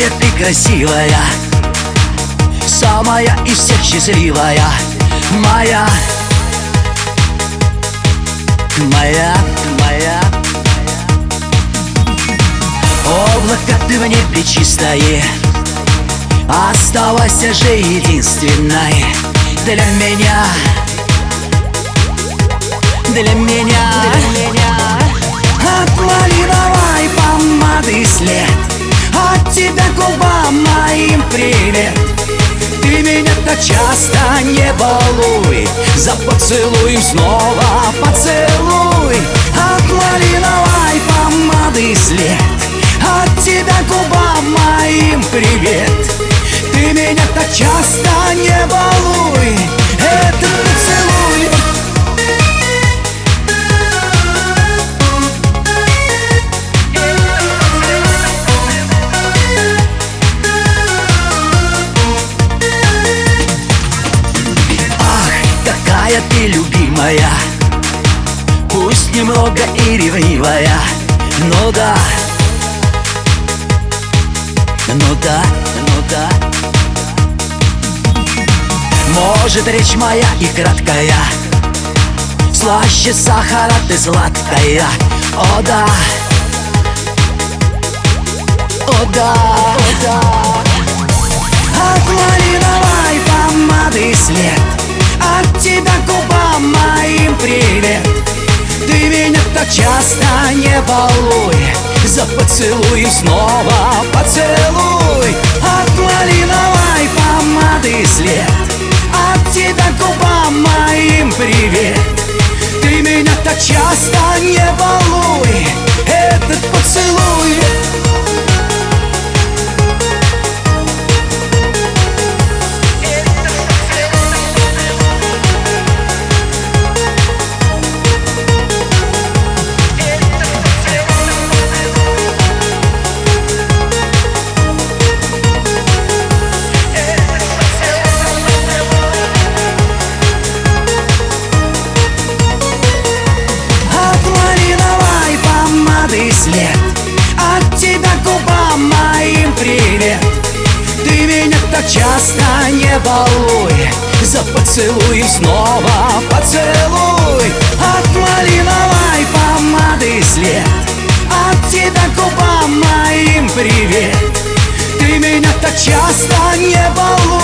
Какая ты красивая, самая из всех счастливая, моя, моя, моя. Облако ты в небе чистое, оставайся же единственной для меня, для меня. От малиновой помады след, от тебя губам моим привет. Ты меня так часто не балуй, за поцелуем снова поцелуй. От малиновой помады след, от тебя губам моим привет. Ты меня так часто не балуй, этот поцелуй. Какая ты любимая, пусть немного и ревнивая, ну да, ну да, ну да. Может, речь моя и краткая, слаще сахара ты сладкая, о да, о да, о да. От малиновой помады след, от тебя губам моим привет. Ты меня так часто не балуй, за поцелуем снова поцелуй. От малиновой помады след, от тебя губам моим привет. Ты меня так часто не балуй, этот поцелуй. След, от тебя губам моим привет. Ты меня так часто не балуй, за поцелуем снова поцелуй. От малиновой помады след, от тебя губам моим привет. Ты меня так часто не балуй.